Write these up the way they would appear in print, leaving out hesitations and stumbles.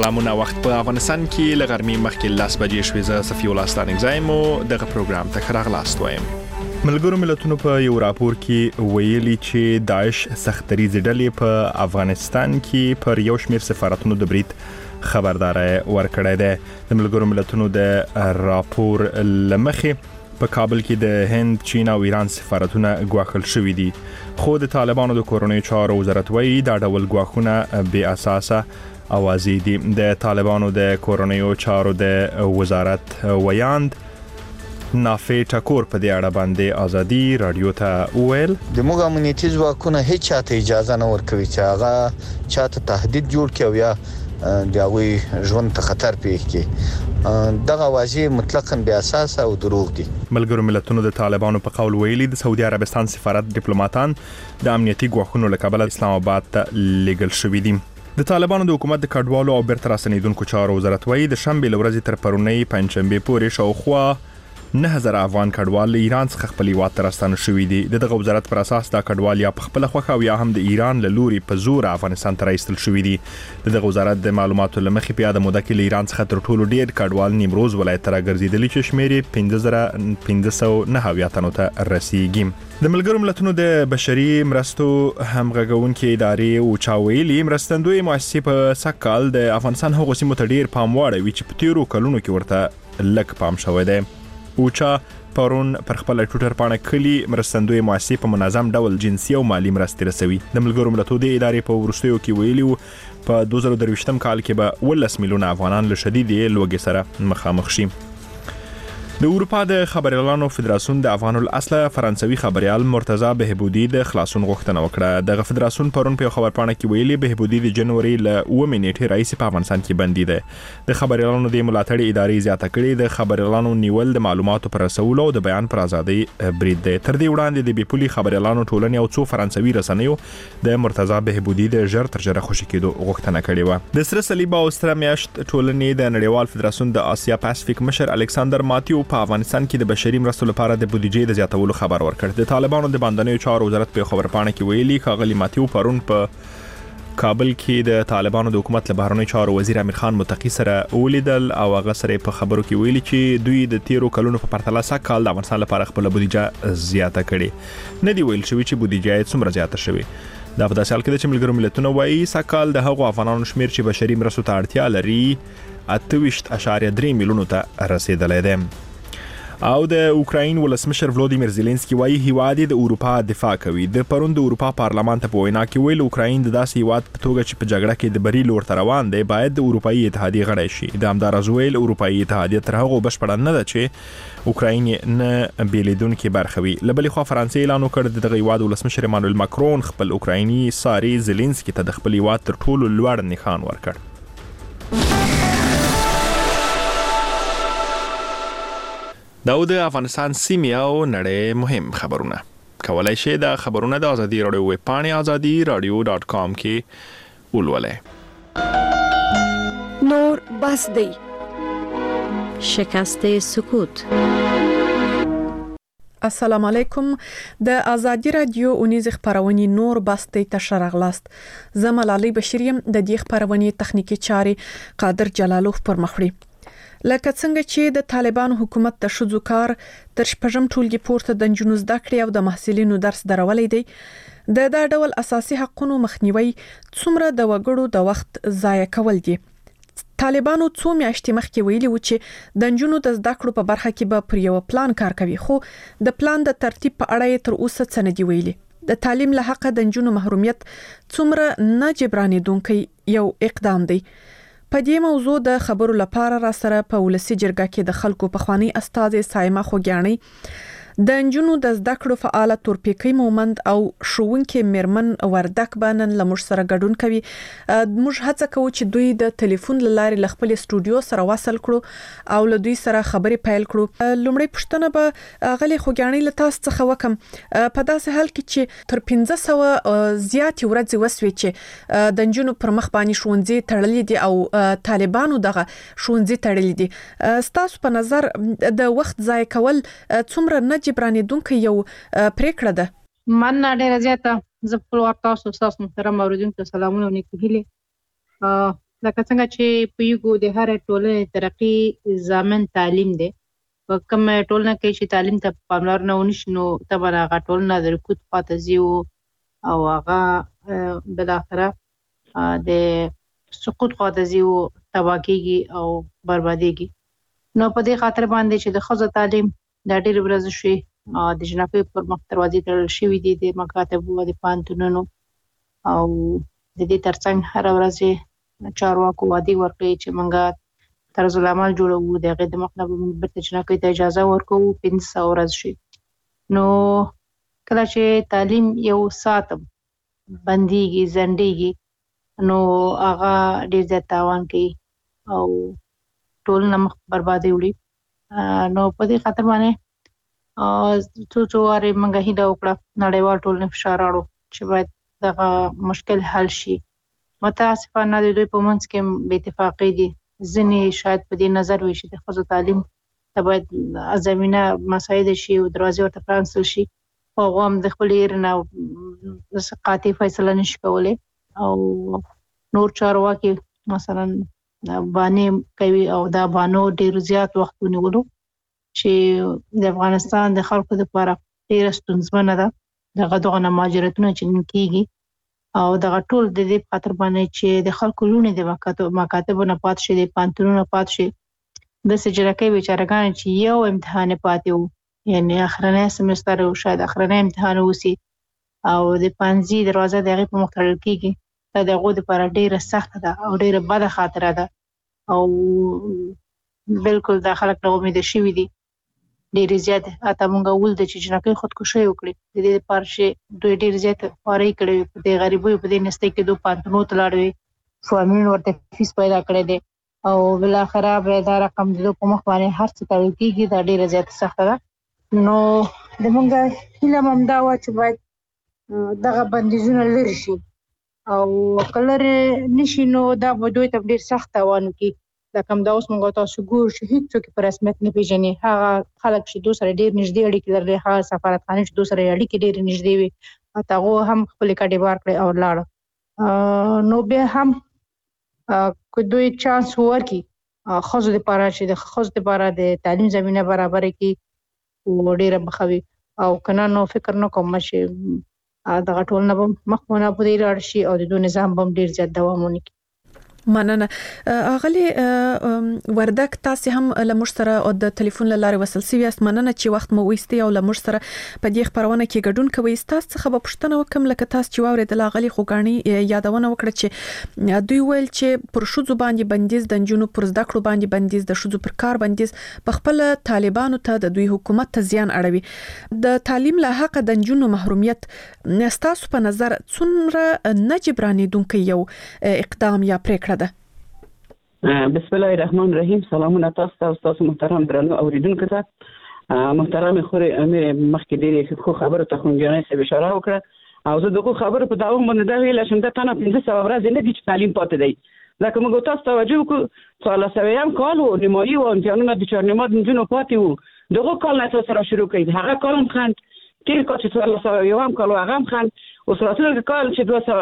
سلامونه. وخت په افغانستان کې ل غرمې مخکې 10 بجې شوې. زه صفي الله ستانګ زایم دغه پروګرام ته راغلاست وایم. ملګرو ملتونو په یو راپور کې ویلي چې داعش سختریزې ډلې په افغانستان کې پر یو شمېر سفارتونو د برید خبرداري ورکړې ده. د ملګرو ملتونو د راپور لمخې په کابل کې د هند، چین او ایران سفارتونه ګواښل شوي دي، خو د طالبانو د کورنیو چارو وزارت وایي دا ډول ګواښونه بې اساسه اوازې دي. د طالبانو د کورنیو چارو د وزارت ویاند نافع ټکور په دې اړه باندې ازادي رادیو ته ویل د موږ امنیتي ځواکونه هیڅ چاته اجازه نه ورکوي چې هغه چاته تهدید جوړ کړي یا داوی ژوند ته خطر پیښ کړي. دغه واژې مطلقاً بې اساس او دروغ دي. ملګرو ملتونو د طالبانو په قول ویلي د سعودي عربستان سفارت ډیپلوماټان د امنیتي ګواښونو له کبله اسلام آباد ته لیږل شوي دي. د طالبانو د حکومت د کډوالو او بیرته راستنیدونکو چارو وزارت وایي د شنبې له ورځې تر پرونۍ پنځشنبې پورې شاوخوا 9000 افغان کډوال له ایران څخه خپل هیواد ته راستانه شوي دي. دغه وزارت پر اساس دا کډوال یا په خپل خوښه او یا هم د ایران له لوري په زور افغانستان ته راایستل شوي دي. دغه وزارت د معلوماتو لمخې په یاد موده کې له ایران څخه تر ټولو ډیر کډوال نیمروز ولایت ته راګرځېدلي چې شمېر 5509 تنو ته رسیږي. د ملګرو ملتونو د بشري مرستو همغږونکې ادارې او چاویلي مرستندوی مؤسسې په سکهال د افغانستان هغو سیمو ته ډیر پام واړوي چې په تیرو کلونو کې ورته لږ پام شوی دی. اوچا پرون پر خپل ټویټر باندې کلی مرستندوی مؤسسې په منظم ډول جنسي او مالی مرستې رسوي. د ملګرو ملتونو د ادارې په وروستیو کې ویلي په 2023 کال کې به 18 میلیونه افغانان له شدید لوږې سره مخامخ شي. د اروپا د خبريالانو فدراسیون د افغان الاصله فرانسوي خبريال مرتضی بهبودی د خلاصون غوښتنه وکړه. دغه فدراسیون پرون په خبرپاڼه کې ویلي بهبودی د جنوري ل 9 نیټې رئیس په افغانستان کې بندي ده. د خبريالانو د ملاتړ ادارې زیاته کړې د خبريالانو نیول د معلوماتو پر رسولو او د بیان پر ازادي برید ده. تر دې وړاندې د بیپولي خبريالانو ټولنې او څو فرانسوي رسنیو د مرتضی بهبودی د ژر تر ژره خوشی کېدو غوښتنه کړې و. د سره صلیب او ستر میاشت ټولنې د نړیوال فدراسیون د آسیا پاسفیک مشر الکساندر ماتیو په افغانستان کې د بشري مرستو لپاره د بودیجې د زیاتولو خبر ورکړ. د طالبانو د باندنیو چارو وزارت په خبرپاڼه کې ویلي ښاغلي ماتیو پرون په کابل کې د طالبانو د حکومت له بهرنیو چارو وزیر امیر خان متقی سره ولیدل او هغه سره په خبرو کې ویلي چې دوی د تیرو کلونو په پرتله سکهال د افغانستان لپاره خپل بودیجه زیاته کړي. نه دی ویل شوی چې بودیجه څومره زیاته شوی. دا په داسې حال کې چې ملګرو ملتونو وایي سکهال د هغو افغانانو شمیر چې بشري مرستو ته اړتیا لري 28.3 میلیونو ته رسیدلی دی. او د اوکراین ولسمشر ولودیمیر زيلنسکي وايي هیواد د اروپا دفاع کوي. د پرون د اروپا پارلمان ته په وینا کې ویل اوکراین د داسې هیواد په توګه چې په جګړه کې د بری لور ته روان دی باید د اروپאי اتحادیه غړی شي. د همدارس ویل اروپאי اتحادیه تر هغه بشپړه نه ده چې اوکراین نه بیلیدونکو برخه وي. لبلې خو فرانسې اعلان وکړ د هیواد ولسمشر ایمانوئل ماکرون خپل اوکرایني ساري زيلنسکي ته د خپل هیواد تر ټولو لوړ نښان ورکړ. دا د افغانستان سیمې او نړۍ مهم خبرونه. کولای شئ د خبرونه د ازادي رادیو ویب پاڼې azadiراdio.com کې ولولئ. نور بس دی شکست سکوت. السلام علیکم. د ازادي رادیو اونیز خبرونه نور بس دی ته راغلاست. زما علي بشریم د دې خبرونه تخنیکی چاري قادر جلالوف پر مخړي. لکه څنګه چې د طالبانو حکومت د شذو کار تر شپږم ټولګي پورته د جنونو زده کړې او د محصلینو درس درولې دی. دا ډول اساسي حقوقو مخنیوي څومره د وګړو د وخت ضایع کول دي. طالبانو څو میاشتې مخکې ویلي و چې د جنونو د زده کړو په برخه کې به پر یو پلان کار کوي، خو د پلان د ترتیب په اړه تر اوسه څه نه دی ویلي. د تعلیم له حق د جنونو محرومیت څومره نه جبرانېدونکي یو اقدام دی. په دې موضوع د خبرو لپاره را سره په ولسی جرګه کې د خلکو په خواني استاد سایمه خوګیانی د انجونو د زده کړو فعال تورپیکی مومند او شوونکې میرمن وردک بانن لمر سره ګډون کوي. موږ هڅه کوو چې دوی د ټلیفون لارې ل خپل استودیو سره وصل کړو او له دوی سره خبرې پیل کړو. لومړی پښتنه به غلي خوګیانی له تاسو څخه وکم په داسې حال کې چې تر 1500 زیات ورځې وسوي چې د انجونو پر مخ باندې شونځي تړلې دي او طالبانو دغه شونځي تړلې دي. ستاسو په نظر د وخت ضایع کول څومره نه جبرانېدونکې یو پریکړه ده؟ من ډېره زیاته زه خپل تاسو محترم اوریدونکو سلامونه نیکو هیله. لکه څنګه چې پویګو د هر ټولنې ترقی ضامن تعلیم دی. په کوم ټولنه کې چې تعلیم ته پاملرنه ونشي نو طبعا هغه ټولنه د رکود خواته ځي او هغه بالاخره د سقوط خواته ځي او تباه کیږي او بربادیږي. نو په دې خاطر باندې چې د ښځو تعلیم د ډېر ورځ شي د جنکۍ پر مخ دروازې تړل شوي دي د مکاتبو او د پوهنتونونو او د دې ترڅنګ هره ورځ چارواکو وعدې ورکړي چې موږ طرز العمل جوړوو د هغې د مخ نه به موږ بېرته جنکۍ ته اجازه ورکوو 500 ورځ شي. نو کله چې تعلیم یو ساعت بندیږي ځنډیږي نو هغه ډېر زیات تاوان کوي او ټولنه مخ بربادي وړي. نو په دې خاطر باندې څو وارې موږ هیله وکړه نړیوال ټولنې فشار راوړو چې باید دغه مشکل حل شي. متاسفانه د دوی په منځ کې بې اتفاقۍ دي. ځینې شاید په دې نظر وي چې د ښځو تعلیم ته باید زمینه مساعده شي او دروازې ورته پرانیستل شي. هغه هم د خپلې ایرې نه قاطع فیصله نشي کولی او نور چارواکي مثلا بانې کوي او دا بانو ډېر زیات وخت ونیولو چې د افغانستان د خلکو لپاره ډېره ستونزمنه ده. دغه نه مهاجرتونه چې کېږي او دغه ټول د دې په خاطر باندې چې د خلکو لوڼې د مکاتبو نه پاتې شي، د پوهنتونونو نه پاتې شي. داسې جنکۍ بیچارهګانې چې یو امتحان یې پاتې و، یعنې اخرنی سمستر او شاید اخرنی امتحان اوسي او د پانځي دروازه د هغې په مخ تړل کېږي. دا د هغو دپاره ډېره سخته ده او ډېره بده خاطره ده او بالکل دا خلک نه امیده شوي دي ډېرې زیاتې. حتی موږ ولده چې جنکۍ خودکشي وکړي د دې لپاره چې دوی ډېر زیات خوارۍ کړې وي، په دې غریبیو په دې نستۍ کې دوی پوهنتونونو ته لاړې وي، فاملونه ورته فیس پیدا کړی دی او بالاخره بیا دا رقم د دوی په مخ باندې هر څه تړل کېږي. دا ډېره زیاته سخته ده. نو د موږ هیله هم همدا وه چې باید دغه بندیزونه لرې شي او که لرې نه شي نو دا به دوی ته ډېر سخت تاوان وکړي. لکه همدا اوس موږ تاسو ګورو چې هېڅوک په رسمیت نه پېژني. هغه خلک چې دوی سره ډېر نږدې اړیکې لري، هغه سفارتخانې چې دوی سره اړیکې ډېرې نږدې وي، حتی هغو هم خپلې کډې بار کړې او لاړه. نو بیا هم که دوی چانس ورکړي ښځو دپاره چې د ښځو دپاره د تعلیم زمینه برابره کړي ډېره به ښه وي او که نه نو فکر نه کوم چې دغه ټولنه به مخ په نابودۍ لاړ شي او د دوی نظام به هم ډېر زیات دوام ونه کړي. مننه. اغلی وردک تاسو هم لمر سره او د ټلیفون لاره وصل سوي است. مننه چې وخت مو وېستي او لمر سره په دې خبرونه کې ګډون کوي. تاسو څخه به پوښتنه وکم لکه تاسو چې واورېدل اغلی خوګانی یادونه وکړه چې دوی ویل چې پر شوزو باندې بندیز، د نجونو پر زده کړو باندې بندیز، د شوزو پر کار بندیز په خپل طالبانو ته د دوی حکومت ته زیان اړوي. د تعلیم له حق د نجونو محرومیت تاسو په نظر څومره نه جبرانېدونکی یو اقدام یا پریکړه ده؟ بسم الله الرحمن الرحیم. سلامونه تاسو ته او تاسو محترم درنو اوریدونکو ته. محترم خوري امیر مخکې ډېرې ښه خبرو ته خونګیانۍ صاحب اشاره وکړه او زه دغه خبرو په داوم باندې دا ویل شم د تنه 500 ورځې نه دي چې تعلیم پاتې دی. لکه موږ تاسو توجه وکړو 1400 کال و نیمایي و امتحانونه د چهارنیمه د نجونو پاتې وو. دغه کال نه تاسو را شروع کړئ، هغه کال هم خند تیر کال چې 1401 کال و هغه هم خند اوس راتلونکي کال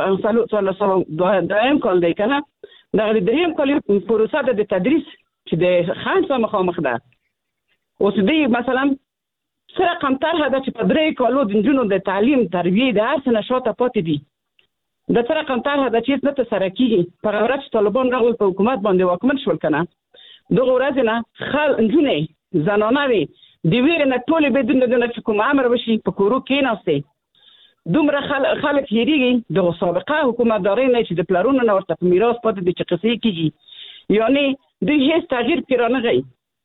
چې 1402 کال دی که نه دا د دریم کال پروسه ده د تدریس چې د خنډ سره مخامخ ده. اوس دوی مثلا څه رقم طرحه ده چې په 3 کالو د نجونو د تعلیم تربیې د هر څه نه شاته پاتې دي. د څه رقم طرحه ده چې هېڅ نه ترسره کېږي. په هغه ورځ چې طالبان راغلل په حکومت باندې واکمن شول که نه، دغه ورځې نه نجونې زنانه وې د ویرې نه ټولې بدون د نه چې کوم امر وشي په کورو کېناستې. دومره خلک هېرېږي د سابقه حکومتدارۍ نه چې د پلرونو نه ورته په میراث پاتې دي چې قصې کېږي. یعنې دوی هېڅ تغییر پرې رانغی.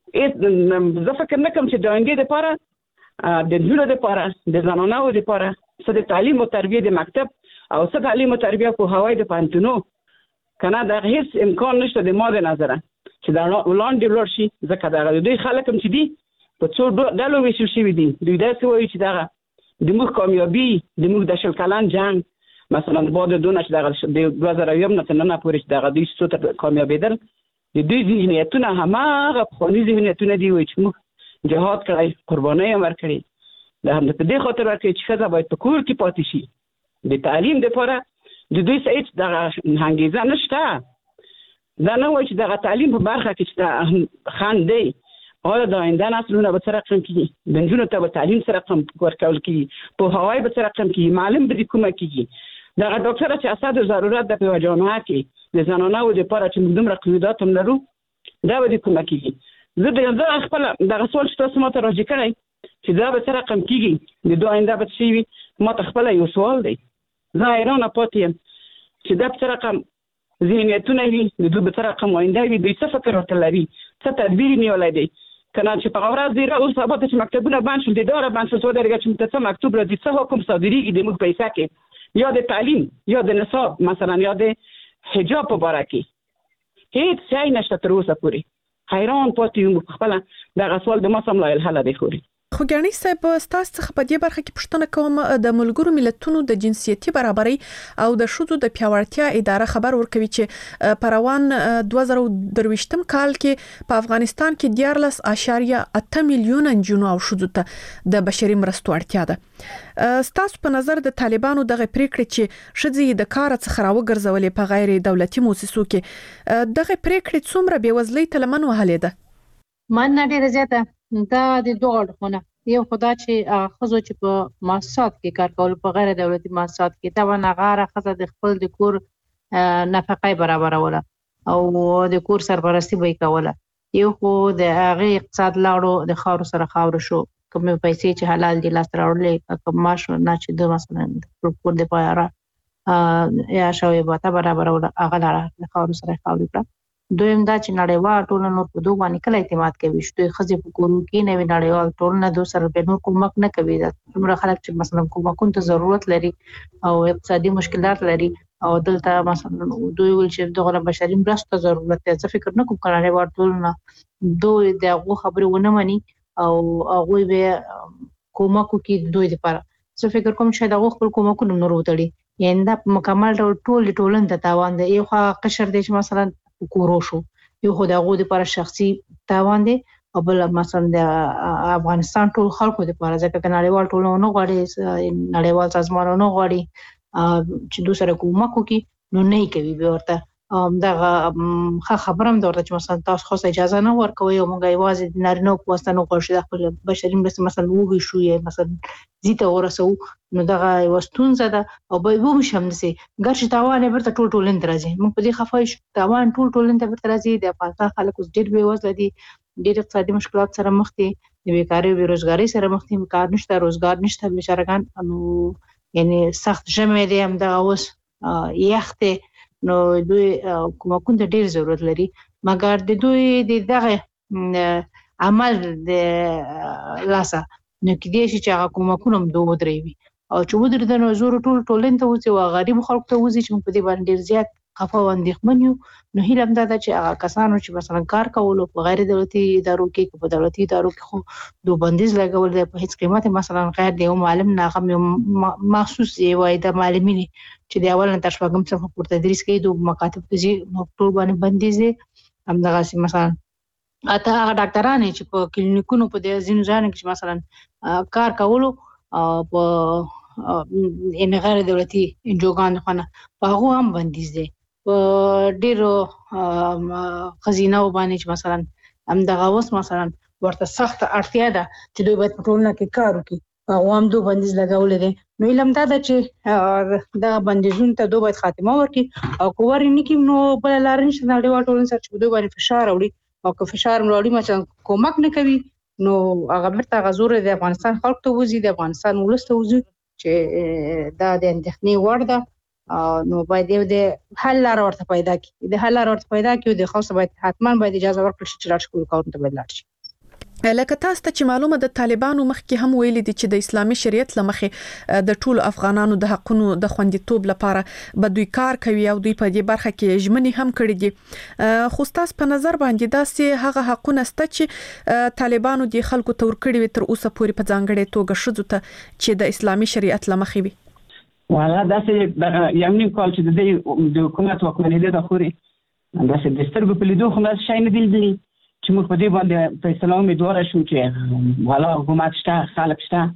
زه فکر نه کوم چې د آیندې دپاره د نجونو دپاره د زنانو دپاره څه د تعلیم او تربیې د مکتب او څه تعلیم او تربیه پوهاوی د پوهنتونو که نه دغه هېڅ امکان نشته د ما د نظره چې دا وړاندې ولاړ شي. ځکه دغه د دوی خلک هم چې دي په څو ډلو ویشل شوي دي. دوی داسې وایي چې دغه د موږ کامیابي د موږ د 20 کلن جنګ مثلا بعد دونه چې دغه د 2001 نه تر ننه پورې چې دغه دوی څو ته کامیابېدل، د دوی ذهنیتونه هماغه پخواني ذهنیتونه دي وایي چې موږ جهاد کړی، قربانۍ یې ورکړې. د همدا په دې خاطر ورکړي چې ښځه باید په کور کې پاتې شي. د تعلیم دپاره د دوی څه هېڅ دغه انګېزه نشته. دا نه وایي چې دغه تعلیم په برخه کې چې خنډ دی او د آینده نسلونه به څه رقم کېږي، د نجونو ته به تعلیم څه رقم ورکول کېږي، پوهاوی به څه رقم کېږي، معلم به د کومه کېږي. دغه ډاکټره چې اساسي ضرورت د په جامعه کې د زنانو لپاره چې موږ دومره قیودات هم لرو دا به د کومه کېږي. زه خپل دغه سوال چې تاسو ماته راجع کړی چې دا به څه رقم کېږي، د دوه آینده به څه وي، ماته خپل یو سوال دی. زه حیرانه پاتې یم چې دا څه رقم ذهنیتونه وي، د دوی به څه رقم آینده وي، دوی څه فکر ورته لري، څه تدبیر نیولی دی. کنه چې په ورځ دی اوس سبا ته چې مکتبونه بند شول، د اداره بند شول، څو درګه چې موږ ته مکتوب راځي، څه حکم صادریږي د موږ پیسې کې، یا د تعلیم یا د نصاب مثلا یا د حجاب په باره کې هیڅ ځای نشته تر اوسه پورې. حیران پاتې یم خپل دغه سوال د ما سم لا الحل دی خوري. خو ګڼي صاحب ستاسو څخه په دې برخه کې پوښتنه کوم، د ملګرو ملتونو د جنسيتي برابرۍ او د ښځو د پیاوړتیا اداره خبر ورکوي چې په روان 2023 کال کې په افغانستان کې 14.8 میلیونه نجونو او ښځو ته د بشري مرستو اړتیا ده. ستاسو په نظر د طالبانو دغه پریکړه چې ښځې د کار څخه راوګرځولې په غیر دولتي مؤسسو کې دغه پریکړه څومره بېوزلۍ ته لمن وهلې ده؟ من ډیره زیاته دا د دوه اړخونه، یو خدا چې ښځو چې په مؤسسات کې کار کول په غیر دولتي مؤسسات کې دا ونغاره ښځه د خپل د کور نفقه برابروله او د کور سرپرستی به کوله، یو خو د هغه اقتصاد لاړو د خاور سره خاور شو، کوم پیسې چې حلال دي لاس راوړلې کوم معاش نه چې د مثلا کور د پایره یا شوی به برابروله هغه لاړه خاور سره خاور کړه. دویم دا چې نړیوال ټولنه په دوه باندې کله اعتماد کوي چې خځې په کورو کې نه وي، نړیوال ټولنه دوه سره به نور کومک نه کوي. دا څومره خلک چې مثلا کومکونو ته ضرورت لري او اقتصادي مشکلات لري او دلته مثلا دوی ول چې دغه بشري مرستو ضرورت دی، څه فکر نه کوم نړیوال ټولنه دوی دغه خبرې ونه مني او هغه به کومکو کې دوی لپاره څه فکر کوم چې دغه خپل کومکونو نور وتړي، یعنی دا مکمل ټولنه ته تاوان دی. یو قشر دی چې مثلا کورو شو، یو خو دغه لپاره شخصي تاوان دی او بل مثلا د افغانستان ټول خلکو لپاره، ځکه نړیوال ټولنه نه غواړي، نړیوال سازمانونه نه غواړي چې دوی سره کومک وکړي، نو نه کوي به ورته. دغه خبرم درته چې مثلا تاسو خو اجازه نه ورکوي او موږ یوازې د نارینه په واسطه نه غواړو د خپل بشري مرستې مثلا وګړي شو یا مثلا زیته ورسو، نو دغه وستونزه ده او به وو شم نسي ګرځي تاوان ورته ټول درځي. موږ په دې خفای شو تاوان ټول ورته راځي. د افغانستان خلک اوس ډېر بېوزله دي، ډېر اقتصادي مشکلات سره مخ دي، د بیکاری او بیروزګاری سره مخ دي، کار نشته، روزګار نشته، بیچارهګان نو یعنی سخت ژمې دي هم دغه اوس یخته، نو دوی کومکون ته ډیر ضرورت لري، مګر د دوی دغه عمل د لاسه نو کې دي چې هغه کومکون هم دوه درېوي او چې ودر د نظر ټولن ته وځي او غریب خلک ته وځي چې په دې باندې ډیر زیات خفه واندېخمن یو. نو هیله هم دا چې هغه کسانو چې مثلا کار کول په غیر دولتي ادارو کې، په دولتي ادارو کې خو دوه بندیز لګول دی په هیڅ قیمت، مثلا غیر دی معلم ناغم مخصوص یوای د معلمین چې د اول نه تر شپږم څخه پورته تدریس کوي د مکاتب ته نو ټول باندې بندیز دی. همدغه مثلا اته هغه ډاکټرانه چې په کلینیکونو په دې ځینو ځای کې مثلا کار کولو په ان غیر دولتي انجوګان خونه په هغه هم بندیز دی. په ډیرو خزینه باندې چې مثلا همدغه اوس مثلا ورته سخت اړتیا ده چې دوی باید په ټولنه کې کار وکړي، هغه هم دوه بندیز لګول دي. نو علم دا چې دا بندیزونه ته دوه باید خاتمه ورکړي او کوور نه کې نو بل لار نشته نړیوال ټولنه سره چې دوی باندې فشار راوړي او که فشار راوړي مثلا کومک نه کوي نو هغه برته غزور د افغانستان خلک ته وځي، د افغانستان ولست وځي چې دا د اندېښنې وړ ده. نو باید د حل لار ورته پیدا کړي، د حل لار ورته پیدا کړي، د خاصه باید حتمان باید اجازه ورکړي چې لاړ شي کارونه ته باید لاړ شي. لکه تاسو ته چې معلومه د طالبانو مخکې هم ویلي دي چې د اسلامي شریعت لمخې د ټولو افغانانو د حقونو د خوندیتوب لپاره به دوی کار کوي او دوی په دې برخه کې ژمنې هم کړې دي. خو تاسو په نظر باندې داسې هغه حقونه شته چې طالبانو د خلکو تور کړی وي تر اوسه پورې په ځانګړې توګه شذو ته چې د اسلامي شریعت لمخې وي؟ والا داسې یو نیم کال چې د حکومت واکمنۍ د خوري داسې د سترګو په لیدو خو داسې شی نه دی چې موږ په دې باندې فیصله امیدواره شو چې والا حکومت شته، خلک شته،